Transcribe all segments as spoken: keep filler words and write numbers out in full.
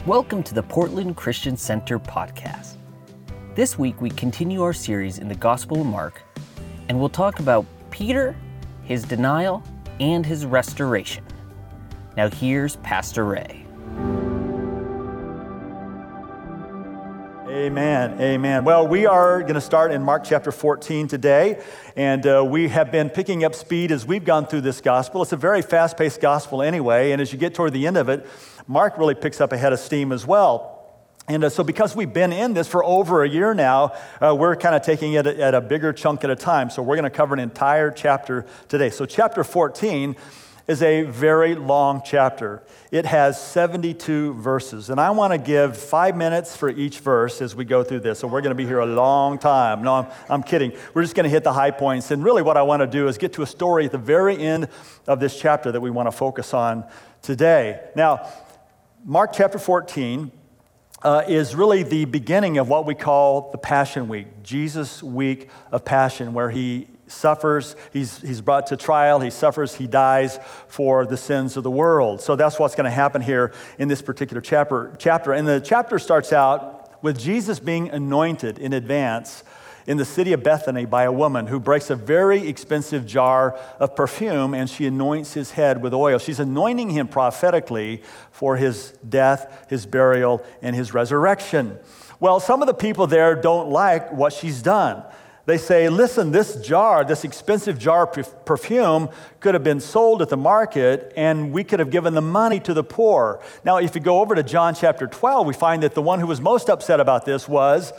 Welcome to the Portland Christian Center podcast. This week we continue our series in the Gospel of Mark, and we'll talk about Peter, his denial, and his restoration. Now here's Pastor Ray. Amen, amen. Well, we are going to start in Mark chapter fourteen today, and uh, we have been picking up speed as we've gone through this gospel. It's a very fast-paced gospel anyway, and as you get toward the end of it, Mark really picks up a head of steam as well. And uh, so because we've been in this for over a year now, uh, we're kind of taking it at a bigger chunk at a time. So we're going to cover an entire chapter today. So chapter fourteen is a very long chapter. It has seventy-two verses. And I want to give five minutes for each verse as we go through this. So we're going to be here a long time. No, I'm, I'm kidding. We're just going to hit the high points. And really what I want to do is get to a story at the very end of this chapter that we want to focus on today. Now, Mark chapter fourteen uh, is really the beginning of what we call the Passion Week, Jesus' week of passion, where he suffers, he's, he's brought to trial, he suffers, he dies for the sins of the world. So that's what's going to happen here in this particular chapter. chapter. And the chapter starts out with Jesus being anointed in advance in the city of Bethany by a woman who breaks a very expensive jar of perfume and she anoints his head with oil. She's anointing him prophetically for his death, his burial, and his resurrection. Well, some of the people there don't like what she's done. They say, listen, this jar, this expensive jar of perfume could have been sold at the market and we could have given the money to the poor. Now, if you go over to John chapter twelve, we find that the one who was most upset about this was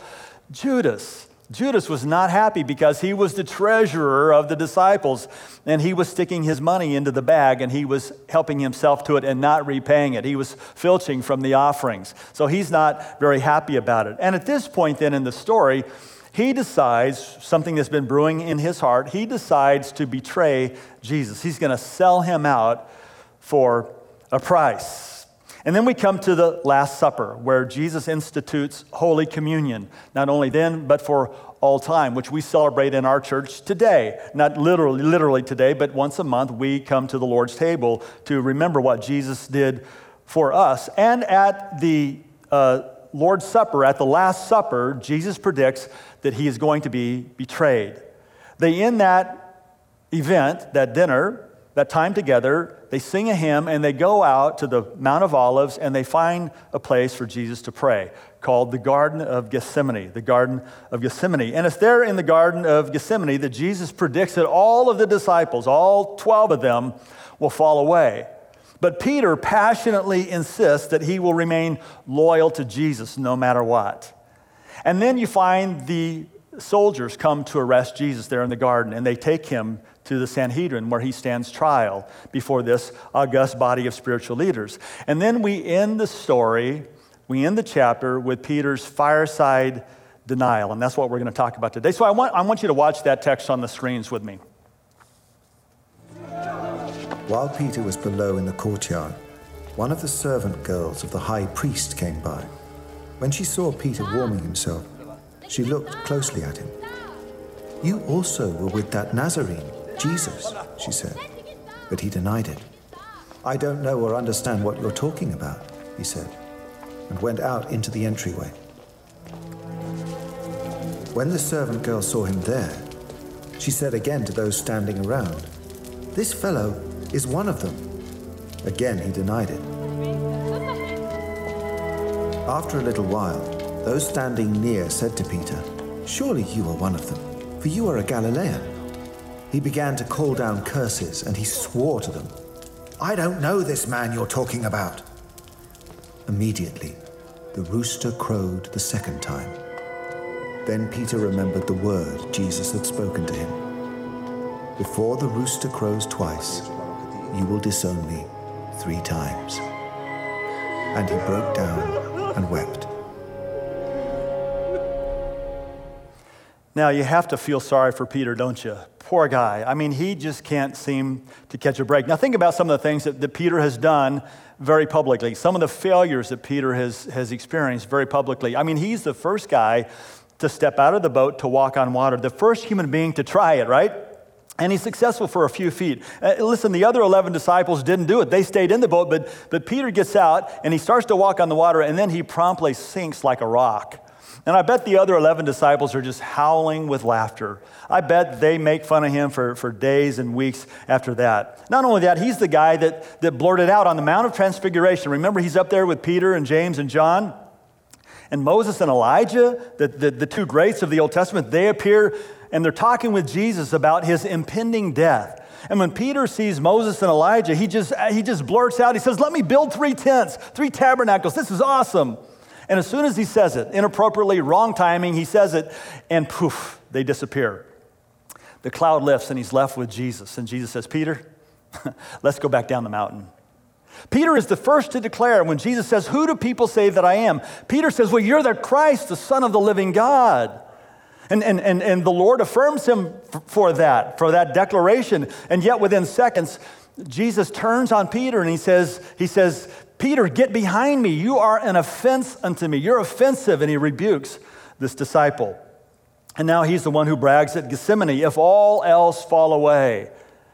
Judas. Judas was not happy because he was the treasurer of the disciples and he was sticking his money into the bag and he was helping himself to it and not repaying it. He was filching from the offerings. So he's not very happy about it. And at this point then in the story, he decides, something that's been brewing in his heart, he decides to betray Jesus. He's going to sell him out for a price. And then we come to the Last Supper, where Jesus institutes Holy Communion, not only then, but for all time, which we celebrate in our church today. Not literally, literally today, but once a month we come to the Lord's table to remember what Jesus did for us. And at the uh, Lord's Supper, at the Last Supper, Jesus predicts that he is going to be betrayed. They end that event, that dinner, that time together, they sing a hymn and they go out to the Mount of Olives and they find a place for Jesus to pray called the Garden of Gethsemane, the Garden of Gethsemane. And it's there in the Garden of Gethsemane that Jesus predicts that all of the disciples, all twelve of them, will fall away. But Peter passionately insists that he will remain loyal to Jesus no matter what. And then you find the soldiers come to arrest Jesus there in the garden, and they take him to the Sanhedrin where he stands trial before this august body of spiritual leaders. And then we end the story, we end the chapter with Peter's fireside denial, and that's what we're going to talk about today. So I want, I want you to watch that text on the screens with me. While Peter was below in the courtyard, one of the servant girls of the high priest came by. When she saw Peter warming himself, she looked closely at him. "You also were with that Nazarene, Jesus," she said. But he denied it. "I don't know or understand what you're talking about," he said, and went out into the entryway. When the servant girl saw him there, she said again to those standing around, "This fellow is one of them." Again he denied it. After a little while, those standing near said to Peter, "Surely you are one of them, for you are a Galilean." He began to call down curses, and he swore to them, "I don't know this man you're talking about." Immediately, the rooster crowed the second time. Then Peter remembered the word Jesus had spoken to him. "Before the rooster crows twice, you will disown me three times." And he broke down and wept. Now, you have to feel sorry for Peter, don't you? Poor guy. I mean, he just can't seem to catch a break. Now, think about some of the things that, that Peter has done very publicly, some of the failures that Peter has, has experienced very publicly. I mean, he's the first guy to step out of the boat to walk on water, the first human being to try it, right? And he's successful for a few feet. Uh, listen, the other eleven disciples didn't do it. They stayed in the boat, but, but Peter gets out and he starts to walk on the water, and then he promptly sinks like a rock. And I bet the other eleven disciples are just howling with laughter. I bet they make fun of him for, for days and weeks after that. Not only that, he's the guy that, that blurted out on the Mount of Transfiguration. Remember, he's up there with Peter and James and John. And Moses and Elijah, the, the, the two greats of the Old Testament, they appear and they're talking with Jesus about his impending death. And when Peter sees Moses and Elijah, he just, he just blurts out, he says, let me build three tents, three tabernacles. This is awesome. And as soon as he says it, inappropriately, wrong timing, he says it, and poof, they disappear. The cloud lifts and he's left with Jesus. And Jesus says, Peter, let's go back down the mountain. Peter is the first to declare when Jesus says, who do people say that I am? Peter says, well, you're the Christ, the Son of the living God. And, and, and, and the Lord affirms him for that, for that declaration. And yet within seconds, Jesus turns on Peter and he says, he says, Peter, get behind me. You are an offense unto me. You're offensive. And he rebukes this disciple. And now he's the one who brags at Gethsemane, if all else fall away.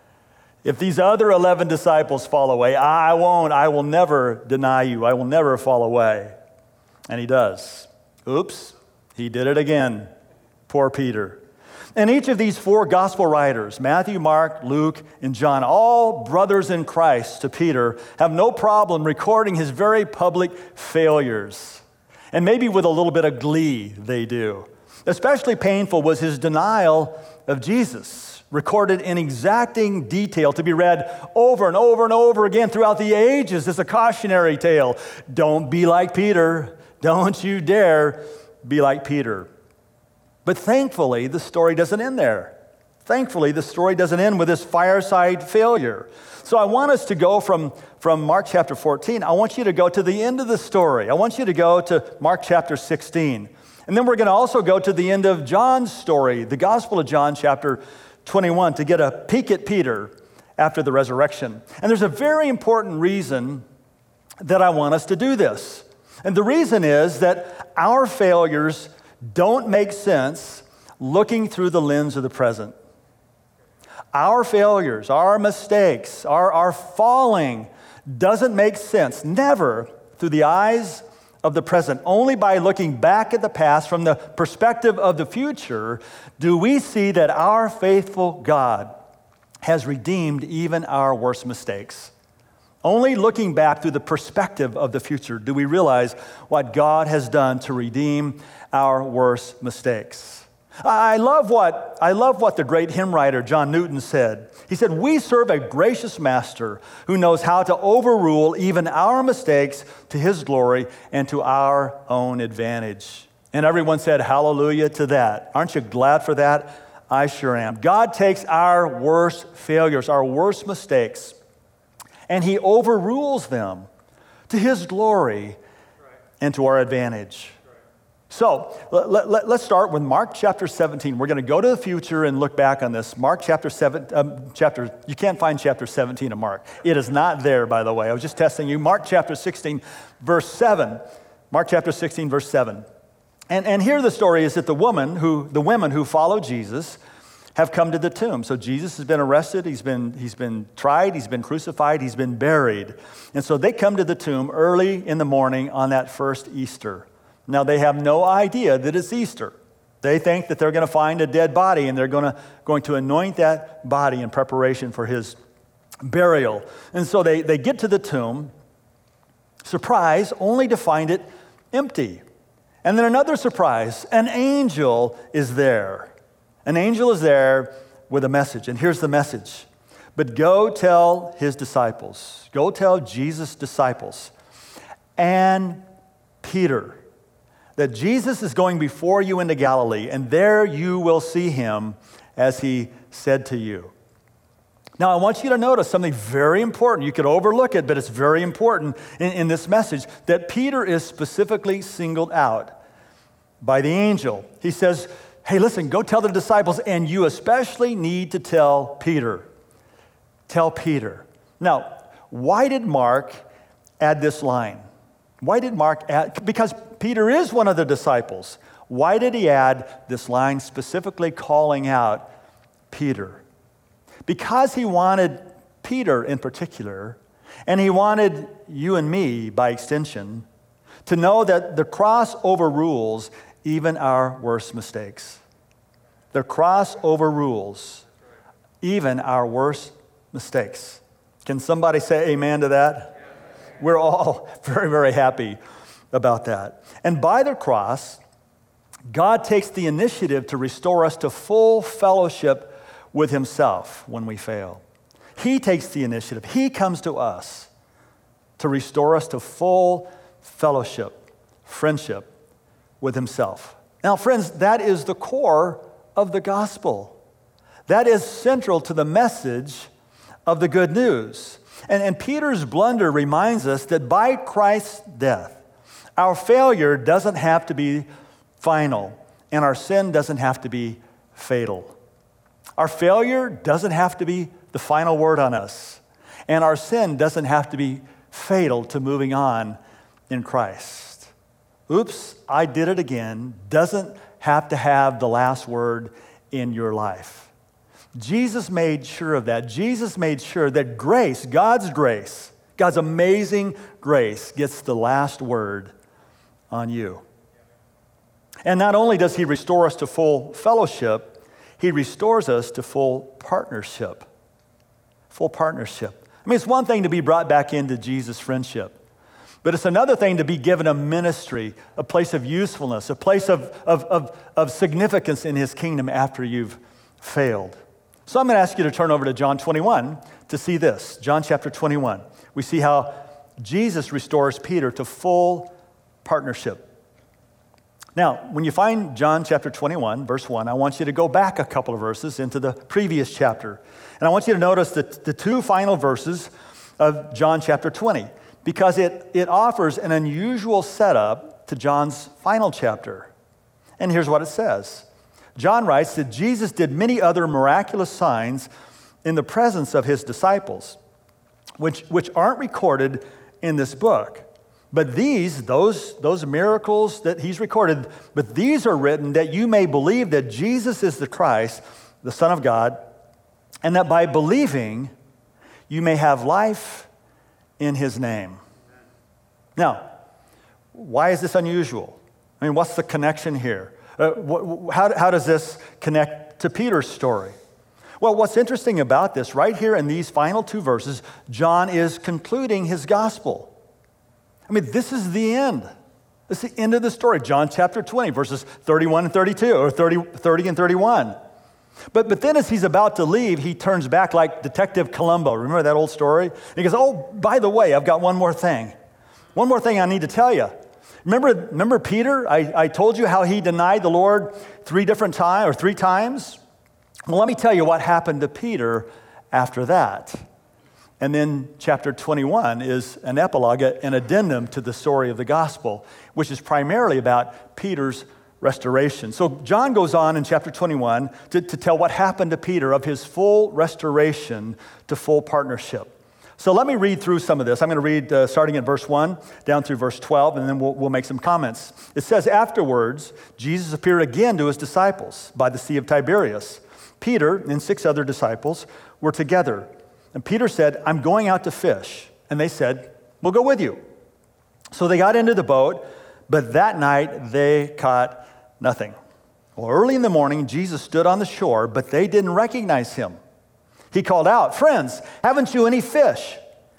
If these other eleven disciples fall away, I won't. I will never deny you. I will never fall away. And he does. Oops, he did it again. Poor Peter. And each of these four gospel writers, Matthew, Mark, Luke, and John, all brothers in Christ to Peter, have no problem recording his very public failures. And maybe with a little bit of glee, they do. Especially painful was his denial of Jesus, recorded in exacting detail to be read over and over and over again throughout the ages as a cautionary tale. Don't be like Peter. Don't you dare be like Peter. But thankfully, the story doesn't end there. Thankfully, the story doesn't end with this fireside failure. So I want us to go from, from Mark chapter fourteen. I want you to go to the end of the story. I want you to go to Mark chapter sixteen. And then we're going to also go to the end of John's story, the Gospel of John chapter twenty-one, to get a peek at Peter after the resurrection. And there's a very important reason that I want us to do this. And the reason is that our failures don't make sense looking through the lens of the present. Our failures, our mistakes, our, our falling doesn't make sense, never through the eyes of the present. Only by looking back at the past from the perspective of the future do we see that our faithful God has redeemed even our worst mistakes. Only looking back through the perspective of the future do we realize what God has done to redeem our worst mistakes. I love what I love what the great hymn writer John Newton said. He said, "We serve a gracious master who knows how to overrule even our mistakes to his glory and to our own advantage." And everyone said, "Hallelujah to that." Aren't you glad for that? I sure am. God takes our worst failures, our worst mistakes, and he overrules them to his glory and to our advantage. So let, let, let's start with Mark chapter seventeen. We're going to go to the future and look back on this. Mark chapter seven, um, chapter. You can't find chapter seventeen of Mark. It is not there, by the way. I was just testing you. Mark chapter sixteen, verse seven. Mark chapter sixteen, verse seven. And and here the story is that the woman who the women who follow Jesus have come to the tomb. So Jesus has been arrested, he's been, he's been tried, he's been crucified, he's been buried. And so they come to the tomb early in the morning on that first Easter. Now they have no idea that it's Easter. They think that they're going to find a dead body and they're going to, going to anoint that body in preparation for his burial. And so they, they get to the tomb, surprise, only to find it empty. And then another surprise, an angel is there. An angel is there with a message, and here's the message. But go tell his disciples, go tell Jesus' disciples, and Peter, that Jesus is going before you into Galilee, and there you will see him as he said to you. Now, I want you to notice something very important. You could overlook it, but it's very important in, in this message, that Peter is specifically singled out by the angel. He says, hey, listen, go tell the disciples, and you especially need to tell Peter. Tell Peter. Now, why did Mark add this line? Why did Mark add? Because Peter is one of the disciples. Why did he add this line specifically calling out Peter? because he wanted Peter in particular, and he wanted you and me by extension, to know that the cross overrules even our worst mistakes. The cross overrules even our worst mistakes. Can somebody say amen to that? We're all very, very happy about that. And by the cross, God takes the initiative to restore us to full fellowship with himself when we fail. He takes the initiative. He comes to us to restore us to full fellowship, friendship with himself. Now, friends, that is the core of the gospel. That is central to the message of the good news. And, and Peter's blunder reminds us that by Christ's death, our failure doesn't have to be final, and our sin doesn't have to be fatal. Our failure doesn't have to be the final word on us, and our sin doesn't have to be fatal to moving on in Christ. Oops, I did it again doesn't have to have the last word in your life. Jesus made sure of that. Jesus made sure that grace, God's grace, God's amazing grace, gets the last word on you. And not only does he restore us to full fellowship, he restores us to full partnership. Full partnership. I mean, it's one thing to be brought back into Jesus' friendship, but it's another thing to be given a ministry, a place of usefulness, a place of, of, of, of significance in his kingdom after you've failed. So I'm going to ask you to turn over to John twenty-one to see this. John chapter twenty-one. We see how Jesus restores Peter to full partnership. Now, when you find John chapter twenty-one, verse one, I want you to go back a couple of verses into the previous chapter. And I want you to notice that the two final verses of John chapter twenty, because it, it offers an unusual setup to John's final chapter. And here's what it says. John writes that Jesus did many other miraculous signs in the presence of his disciples, which, which aren't recorded in this book. But these, those, those miracles that he's recorded, but these are written that you may believe that Jesus is the Christ, the Son of God, and that by believing, you may have life in his name. Now, why is this unusual? I mean, what's the connection here? Uh, wh- how, how does this connect to Peter's story? Well, what's interesting about this, right here in these final two verses, John is concluding his gospel. I mean, this is the end. This is the end of the story. John chapter twenty, verses thirty-one and thirty-two, or thirty, thirty and thirty-one. But, but then as he's about to leave, he turns back like Detective Columbo. Remember that old story? And he goes, oh, by the way, I've got one more thing. One more thing I need to tell you. Remember, remember Peter? I, I told you how he denied the Lord three different times, or three times? Well, let me tell you what happened to Peter after that. And then chapter twenty-one is an epilogue, an addendum to the story of the gospel, which is primarily about Peter's restoration. So John goes on in chapter twenty-one to, to tell what happened to Peter of his full restoration to full partnership. So let me read through some of this. I'm going to read uh, starting at verse one down through verse twelve, and then we'll, we'll make some comments. It says, afterwards, Jesus appeared again to his disciples by the Sea of Tiberias. Peter and six other disciples were together. And Peter said, I'm going out to fish. And they said, we'll go with you. So they got into the boat, but that night they caught nothing. Well, early in the morning, Jesus stood on the shore, but they didn't recognize him. He called out, friends, haven't you any fish?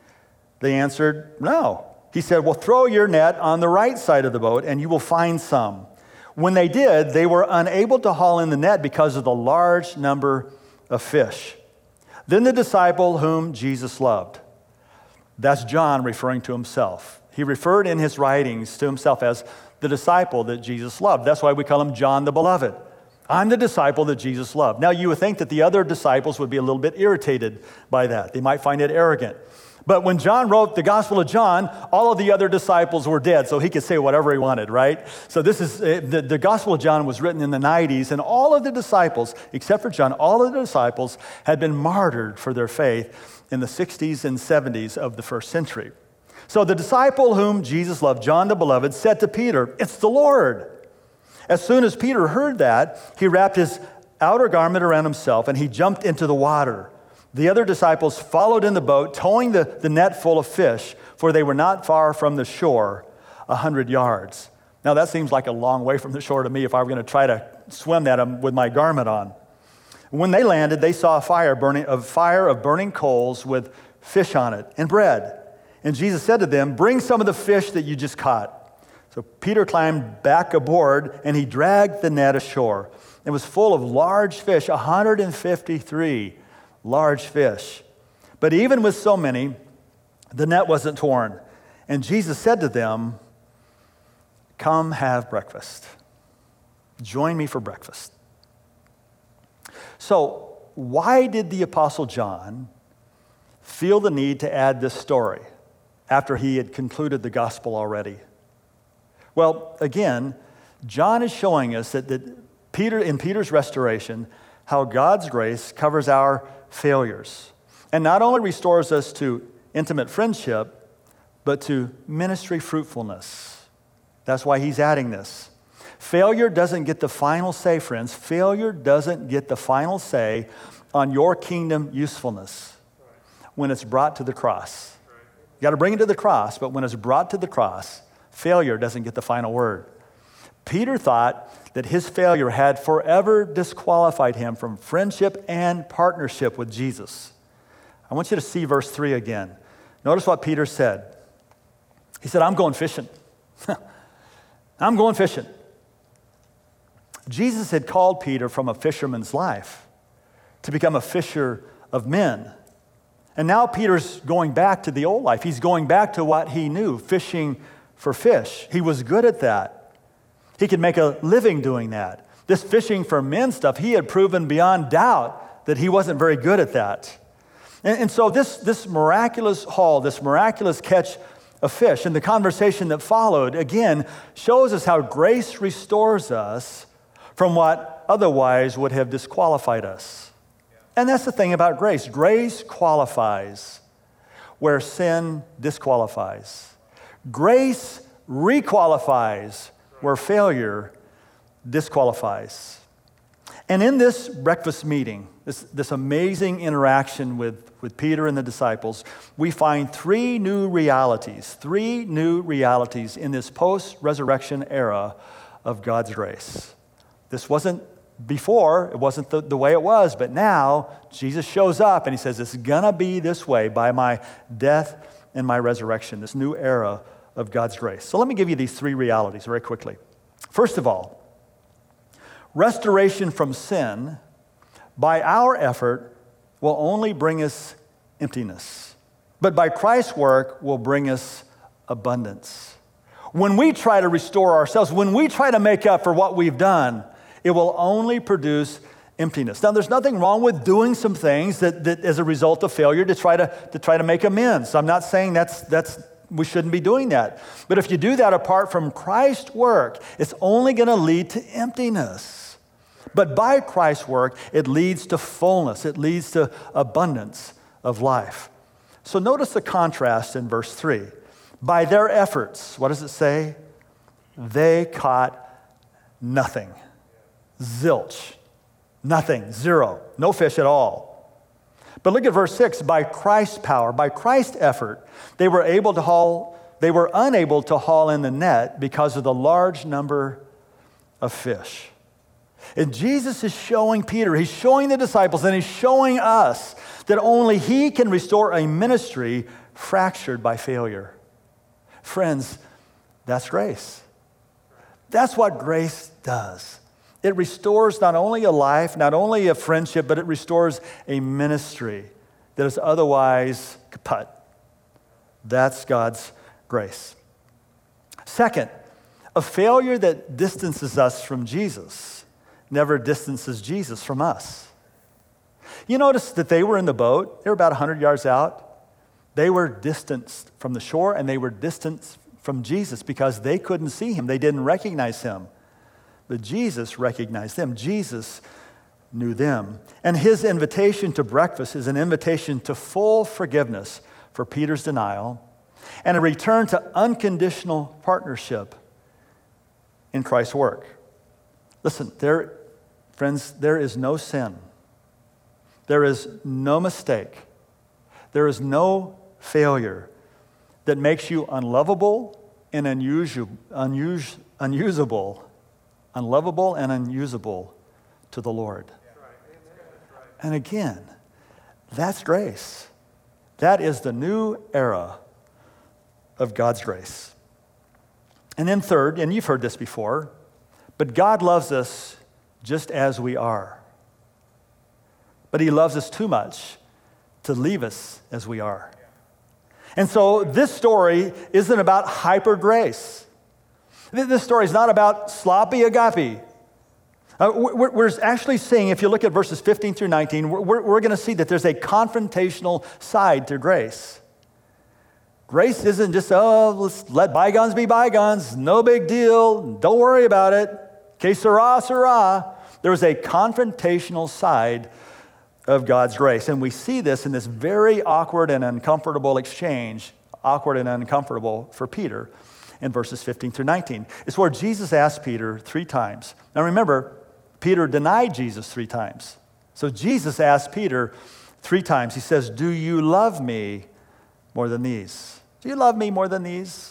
They answered, no. He said, well, throw your net on the right side of the boat, and you will find some. When they did, they were unable to haul in the net because of the large number of fish. Then the disciple whom Jesus loved, that's John referring to himself. He referred in his writings to himself as the disciple that Jesus loved. That's why we call him John the Beloved. I'm the disciple that Jesus loved. Now, you would think that the other disciples would be a little bit irritated by that. They might find it arrogant. But when John wrote the Gospel of John, all of the other disciples were dead, so he could say whatever he wanted, right? So this is, the, the Gospel of John was written in the nineties, and all of the disciples, except for John, all of the disciples had been martyred for their faith in the sixties and seventies of the first century. So the disciple whom Jesus loved, John the Beloved, said to Peter, it's the Lord. As soon as Peter heard that, he wrapped his outer garment around himself, and he jumped into the water. The other disciples followed in the boat, towing the, the net full of fish, for they were not far from the shore, a hundred yards. Now that seems like a long way from the shore to me if I were going to try to swim that with my garment on. When they landed, they saw a fire burning, a fire of burning coals with fish on it and bread. And Jesus said to them, "Bring some of the fish that you just caught." So Peter climbed back aboard and he dragged the net ashore. It was full of large fish, one hundred fifty-three large fish. But even with so many, the net wasn't torn. And Jesus said to them, "Come have breakfast. Join me for breakfast." So, why did the Apostle John feel the need to add this story after he had concluded the gospel already? Well, again, John is showing us that, that Peter, in Peter's restoration, how God's grace covers our failures and not only restores us to intimate friendship, but to ministry fruitfulness. That's why he's adding this. Failure doesn't get the final say, friends. Failure doesn't get the final say on your kingdom usefulness when it's brought to the cross. You got to bring it to the cross, but when it's brought to the cross, failure doesn't get the final word. Peter thought that his failure had forever disqualified him from friendship and partnership with Jesus. I want you to see verse three again. Notice what Peter said. He said, "I'm going fishing." I'm going fishing. Jesus had called Peter from a fisherman's life to become a fisher of men. And now Peter's going back to the old life. He's going back to what he knew, fishing for fish. He was good at that. He could make a living doing that. This fishing for men stuff, he had proven beyond doubt that he wasn't very good at that. And, and so this, this miraculous haul, this miraculous catch of fish, and the conversation that followed, again, shows us how grace restores us from what otherwise would have disqualified us. And that's the thing about grace. Grace qualifies where sin disqualifies. Grace requalifies where failure disqualifies. And in this breakfast meeting, this, this amazing interaction with, with Peter and the disciples, we find three new realities, three new realities in this post-resurrection era of God's grace. This wasn't before, it wasn't the, the way it was, but now Jesus shows up and he says, it's gonna be this way by my death and my resurrection, this new era of God's grace. So let me give you these three realities very quickly. First of all, restoration from sin by our effort will only bring us emptiness, but by Christ's work will bring us abundance. When we try to restore ourselves, when we try to make up for what we've done, it will only produce emptiness. Now, there's nothing wrong with doing some things that, that as a result of failure to try to, to try to make amends. I'm not saying that's that's we shouldn't be doing that. But if you do that apart from Christ's work, it's only going to lead to emptiness. But by Christ's work, it leads to fullness. It leads to abundance of life. So notice the contrast in verse three. By their efforts, what does it say? They caught nothing. Zilch. Nothing. Zero. No fish at all. But look at verse six. By Christ's power, by Christ's effort, they were able to haul, they were unable to haul in the net because of the large number of fish. And Jesus is showing Peter, he's showing the disciples, and he's showing us that only he can restore a ministry fractured by failure. Friends, that's grace. That's what grace does. It restores not only a life, not only a friendship, but it restores a ministry that is otherwise kaput. That's God's grace. Second, a failure that distances us from Jesus never distances Jesus from us. You notice that they were in the boat. They were about one hundred yards out. They were distanced from the shore, and they were distanced from Jesus because they couldn't see him. They didn't recognize him. But Jesus recognized them. Jesus knew them. And his invitation to breakfast is an invitation to full forgiveness for Peter's denial and a return to unconditional partnership in Christ's work. Listen, there, friends, there is no sin. There is no mistake. There is no failure that makes you unlovable and unusual, unus, unusable, unlovable and unusable to the Lord. And again, that's grace. That is the new era of God's grace. And then third, and you've heard this before, but God loves us just as we are. But he loves us too much to leave us as we are. And so this story isn't about hyper grace. This story is not about sloppy agape. Uh, we're, we're actually seeing, if you look at verses fifteen through nineteen, we're, we're going to see that there's a confrontational side to grace. Grace isn't just, oh, let's let bygones be bygones, no big deal, don't worry about it, que sera, sera. There is a confrontational side of God's grace. And we see this in this very awkward and uncomfortable exchange, awkward and uncomfortable for Peter in verses fifteen through nineteen. It's where Jesus asked Peter three times. Now remember, Peter denied Jesus three times. So Jesus asked Peter three times. He says, do you love me more than these? Do you love me more than these?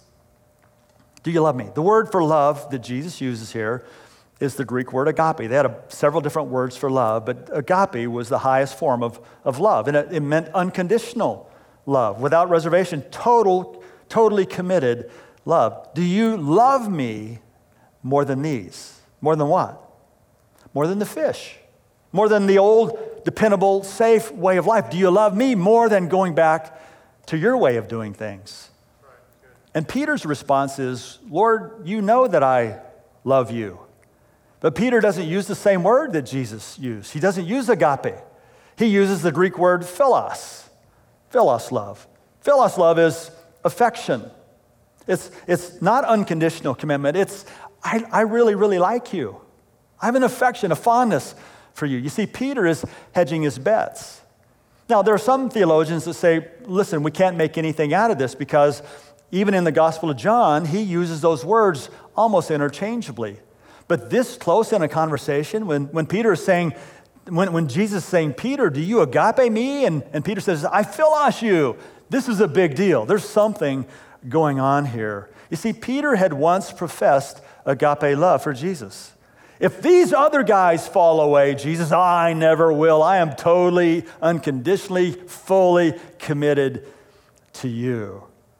Do you love me? The word for love that Jesus uses here is the Greek word agape. They had a, several different words for love, but agape was the highest form of, of love. And it, it meant unconditional love, without reservation, total, totally committed love. Do you love me more than these? More than what? More than the fish. More than the old, dependable, safe way of life. Do you love me more than going back to your way of doing things? And Peter's response is, Lord, you know that I love you. But Peter doesn't use the same word that Jesus used. He doesn't use agape. He uses the Greek word philos. Philos love. Philos love is affection. It's, it's not unconditional commitment. It's, I, I really, really like you. I have an affection, a fondness for you. You see, Peter is hedging his bets. Now, there are some theologians that say, listen, we can't make anything out of this because even in the Gospel of John, he uses those words almost interchangeably. But this close in a conversation, when, when Peter is saying, when, when Jesus is saying, Peter, do you agape me? And, and Peter says, I philos you. This is a big deal. There's something going on here. You see, Peter had once professed agape love for Jesus. If these other guys fall away, Jesus, I never will. I am totally, unconditionally, fully committed to you.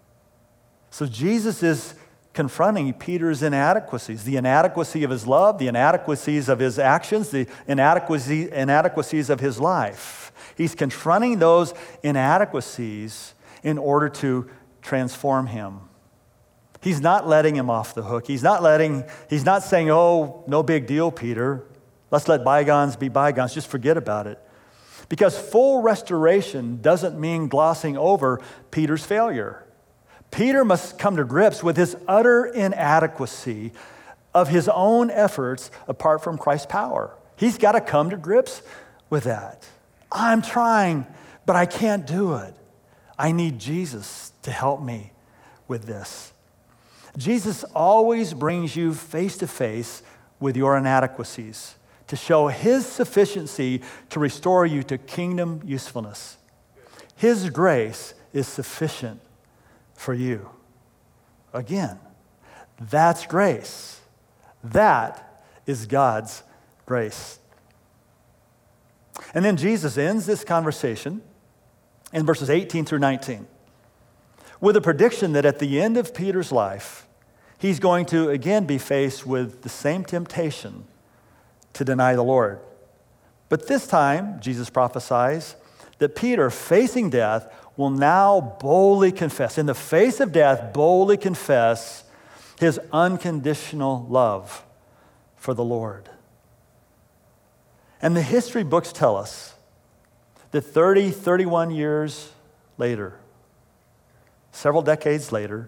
So Jesus is confronting Peter's inadequacies, the inadequacy of his love, the inadequacies of his actions, the inadequacy, inadequacies of his life. He's confronting those inadequacies in order to transform him. He's not letting him off the hook. He's not letting, he's not saying, oh, no big deal, Peter. Let's let bygones be bygones. Just forget about it. Because full restoration doesn't mean glossing over Peter's failure. Peter must come to grips with his utter inadequacy of his own efforts apart from Christ's power. He's got to come to grips with that. I'm trying, but I can't do it. I need Jesus to help me with this. Jesus always brings you face to face with your inadequacies to show his sufficiency to restore you to kingdom usefulness. His grace is sufficient for you. Again, that's grace. That is God's grace. And then Jesus ends this conversation in verses eighteen through nineteen with a prediction that at the end of Peter's life, he's going to again be faced with the same temptation to deny the Lord. But this time, Jesus prophesies that Peter, facing death, will now boldly confess, in the face of death, boldly confess his unconditional love for the Lord. And the history books tell us that thirty, thirty-one years later, several decades later,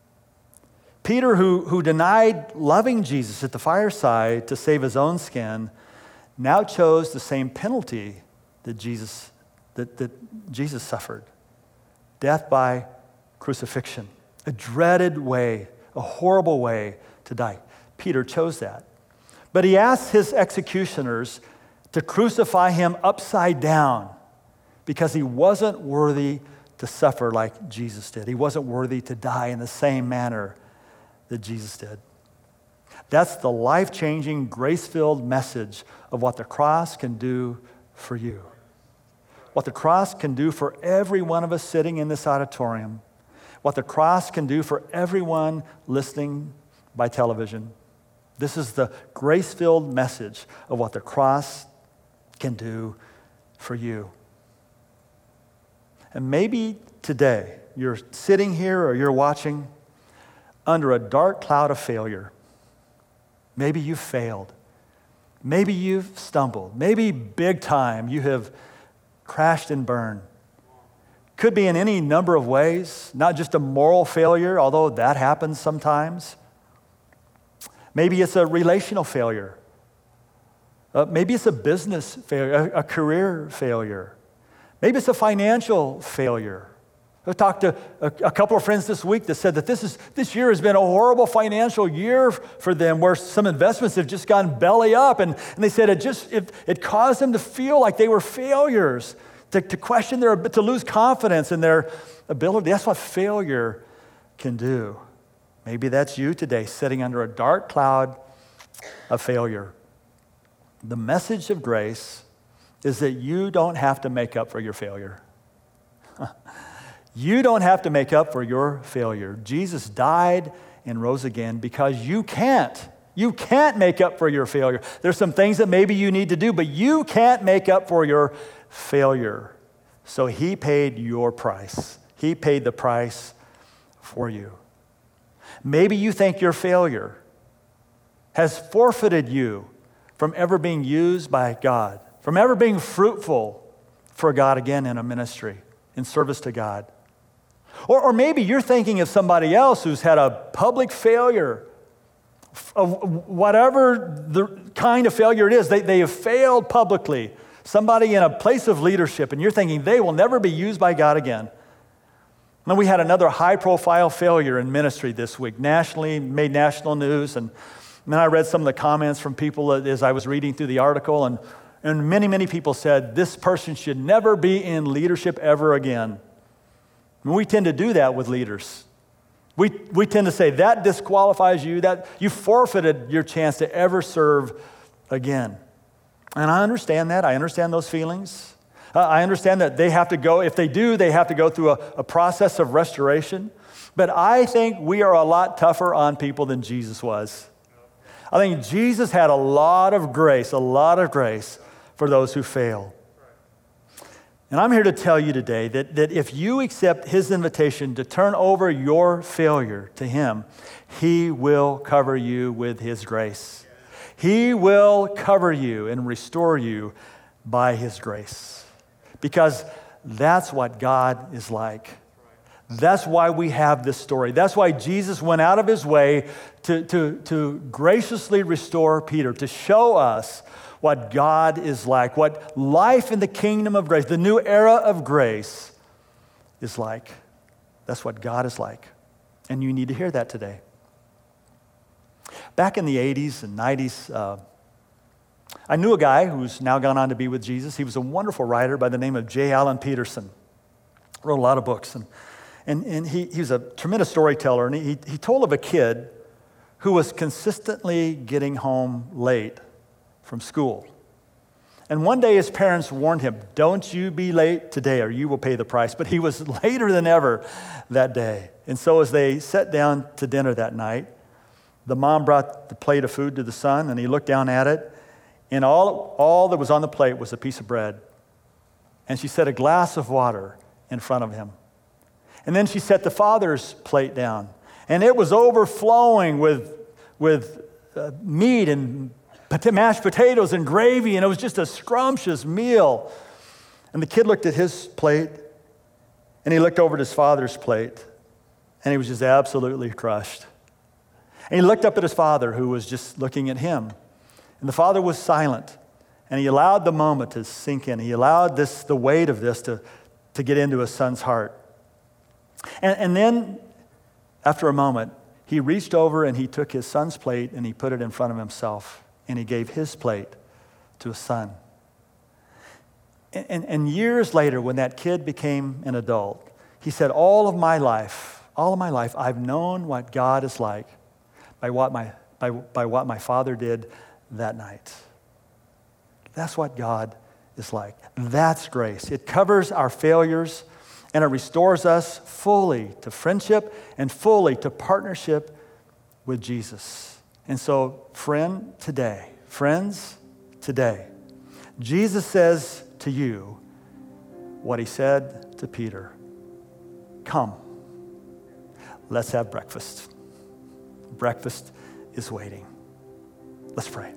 Peter, who, who denied loving Jesus at the fireside to save his own skin, now chose the same penalty that Jesus, that, that Jesus suffered. Death by crucifixion. A dreaded way, a horrible way to die. Peter chose that. But he asked his executioners to crucify him upside down because he wasn't worthy to suffer like Jesus did. He wasn't worthy to die in the same manner that Jesus did. That's the life-changing, grace-filled message of what the cross can do for you. What the cross can do for every one of us sitting in this auditorium. What the cross can do for everyone listening by television. This is the grace-filled message of what the cross can do for you. And maybe today you're sitting here or you're watching under a dark cloud of failure. Maybe you've failed. Maybe you've stumbled. Maybe big time you have crashed and burned. Could be in any number of ways, not just a moral failure, although that happens sometimes. Maybe it's a relational failure. Uh, maybe it's a business failure, a, a career failure. Maybe it's a financial failure. I talked to a, a couple of friends this week that said that this is this year has been a horrible financial year for them, where some investments have just gone belly up, and, and they said it just it, it caused them to feel like they were failures, to, to question their to lose confidence in their ability. That's what failure can do. Maybe that's you today, sitting under a dark cloud of failure. The message of grace is that you don't have to make up for your failure. You don't have to make up for your failure. Jesus died and rose again because you can't. You can't make up for your failure. There's some things that maybe you need to do, but you can't make up for your failure. So he paid your price. He paid the price for you. Maybe you think your failure has forfeited you from ever being used by God, from ever being fruitful for God again in a ministry, in service to God. Or, or maybe you're thinking of somebody else who's had a public failure, of whatever the kind of failure it is. They, they have failed publicly. Somebody in a place of leadership, and you're thinking they will never be used by God again. And then we had another high-profile failure in ministry this week, nationally, made national news. And then I read some of the comments from people as I was reading through the article, and, and many, many people said, this person should never be in leadership ever again. And we tend to do that with leaders. We, we tend to say, that disqualifies you, that you forfeited your chance to ever serve again. And I understand that. I understand those feelings. Uh, I understand that they have to go, if they do, they have to go through a, a process of restoration. But I think we are a lot tougher on people than Jesus was. I think Jesus had a lot of grace, a lot of grace for those who fail. And I'm here to tell you today that, that if you accept his invitation to turn over your failure to him, he will cover you with his grace. He will cover you and restore you by his grace. Because that's what God is like. That's why we have this story. That's why Jesus went out of his way to, to, to graciously restore Peter, to show us what God is like, what life in the kingdom of grace, the new era of grace is like. That's what God is like. And you need to hear that today. Back in the eighties and nineties, uh, I knew a guy who's now gone on to be with Jesus. He was a wonderful writer by the name of J. Allen Peterson. Wrote a lot of books. And, and, and he, he was a tremendous storyteller. And he, he told of a kid who was consistently getting home late from school. And one day his parents warned him, don't you be late today or you will pay the price. But he was later than ever that day. And so as they sat down to dinner that night, the mom brought the plate of food to the son, and he looked down at it, and all, all that was on the plate was a piece of bread. And she set a glass of water in front of him. And then she set the father's plate down, and it was overflowing with, with uh, meat and mashed potatoes and gravy, and it was just a scrumptious meal. And the kid looked at his plate, and he looked over at his father's plate, and he was just absolutely crushed. And he looked up at his father, who was just looking at him. And the father was silent, and he allowed the moment to sink in. He allowed this, the weight of this to, to get into his son's heart. And, and then, after a moment, he reached over and he took his son's plate and he put it in front of himself. And he gave his plate to his son. And, and years later, when that kid became an adult, he said, all of my life, all of my life, I've known what God is like by what my, by, by what my father did that night. That's what God is like. That's grace. It covers our failures, and it restores us fully to friendship and fully to partnership with Jesus. And so, friend, today, friends, today, Jesus says to you what he said to Peter. Come, let's have breakfast. Breakfast is waiting. Let's pray.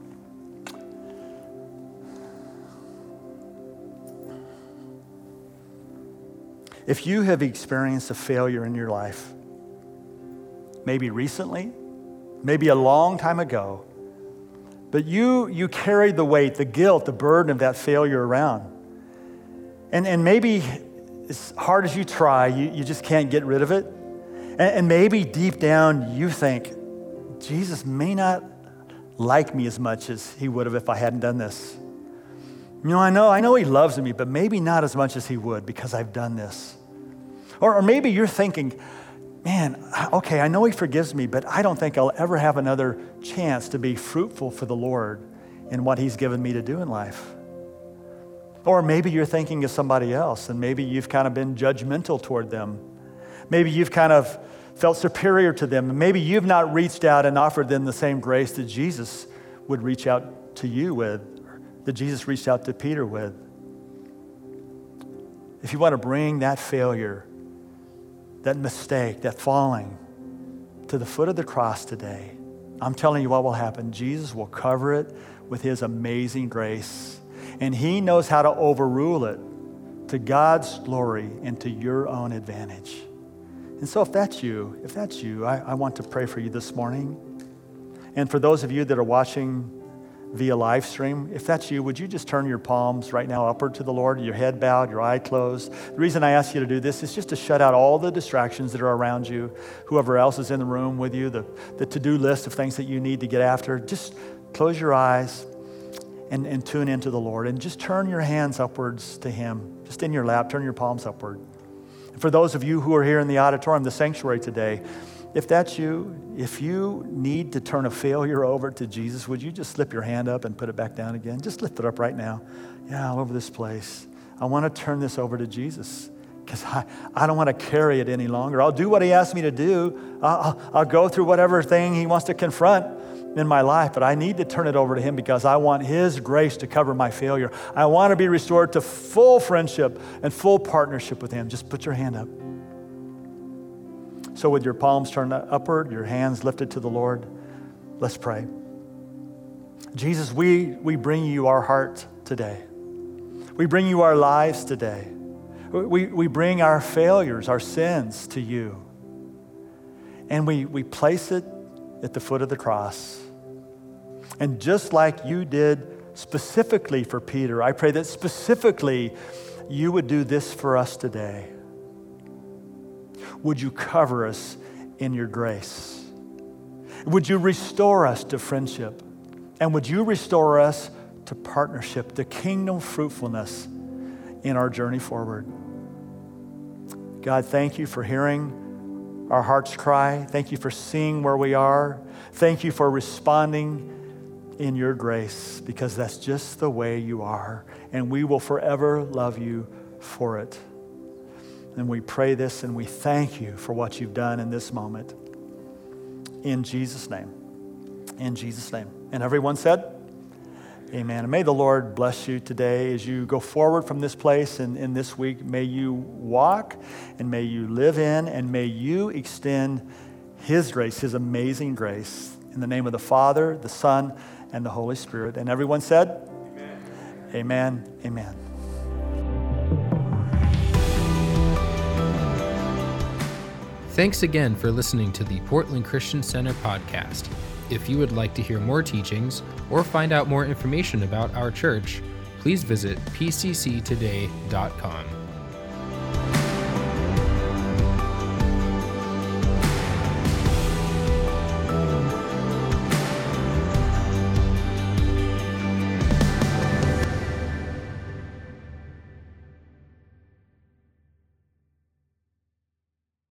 If you have experienced a failure in your life, maybe recently, maybe a long time ago, but you you carried the weight, the guilt, the burden of that failure around. And, and maybe as hard as you try, you, you just can't get rid of it. And, and maybe deep down you think, Jesus may not like me as much as he would have if I hadn't done this. You know, I know, I know he loves me, but maybe not as much as he would because I've done this. Or, or maybe you're thinking, man, okay, I know he forgives me, but I don't think I'll ever have another chance to be fruitful for the Lord in what he's given me to do in life. Or maybe you're thinking of somebody else, and maybe you've kind of been judgmental toward them. Maybe you've kind of felt superior to them. Maybe you've not reached out and offered them the same grace that Jesus would reach out to you with, that Jesus reached out to Peter with. If you want to bring that failure, that mistake, that falling to the foot of the cross today, I'm telling you what will happen. Jesus will cover it with his amazing grace, and he knows how to overrule it to God's glory and to your own advantage. And so if that's you, if that's you, I, I want to pray for you this morning. And for those of you that are watching via live stream, if that's you, would you just turn your palms right now upward to the Lord, your head bowed, your eye closed? The reason I ask you to do this is just to shut out all the distractions that are around you, whoever else is in the room with you, the, the to-do list of things that you need to get after. Just close your eyes and, and tune into the Lord, and just turn your hands upwards to him, just in your lap, turn your palms upward. And for those of you who are here in the auditorium, the sanctuary today, if that's you, if you need to turn a failure over to Jesus, would you just slip your hand up and put it back down again? Just lift it up right now. Yeah, all over this place. I want to turn this over to Jesus because I, I don't want to carry it any longer. I'll do what he asked me to do. I'll, I'll go through whatever thing he wants to confront in my life, but I need to turn it over to him because I want his grace to cover my failure. I want to be restored to full friendship and full partnership with him. Just put your hand up. So with your palms turned upward, your hands lifted to the Lord, let's pray. Jesus, we, we bring you our heart today. We bring you our lives today. We, we bring our failures, our sins to you. And we, we place it at the foot of the cross. And just like you did specifically for Peter, I pray that specifically you would do this for us today. Would you cover us in your grace? Would you restore us to friendship? And would you restore us to partnership, to kingdom fruitfulness in our journey forward? God, thank you for hearing our hearts cry. Thank you for seeing where we are. Thank you for responding in your grace, because that's just the way you are. And we will forever love you for it. And we pray this and we thank you for what you've done in this moment. In Jesus' name. In Jesus' name. And everyone said, amen. And may the Lord bless you today as you go forward from this place and in this week. May you walk and may you live in and may you extend his grace, his amazing grace. In the name of the Father, the Son, and the Holy Spirit. And everyone said, amen. Amen. Amen. Thanks again for listening to the Portland Christian Center podcast. If you would like to hear more teachings or find out more information about our church, please visit p c c today dot com.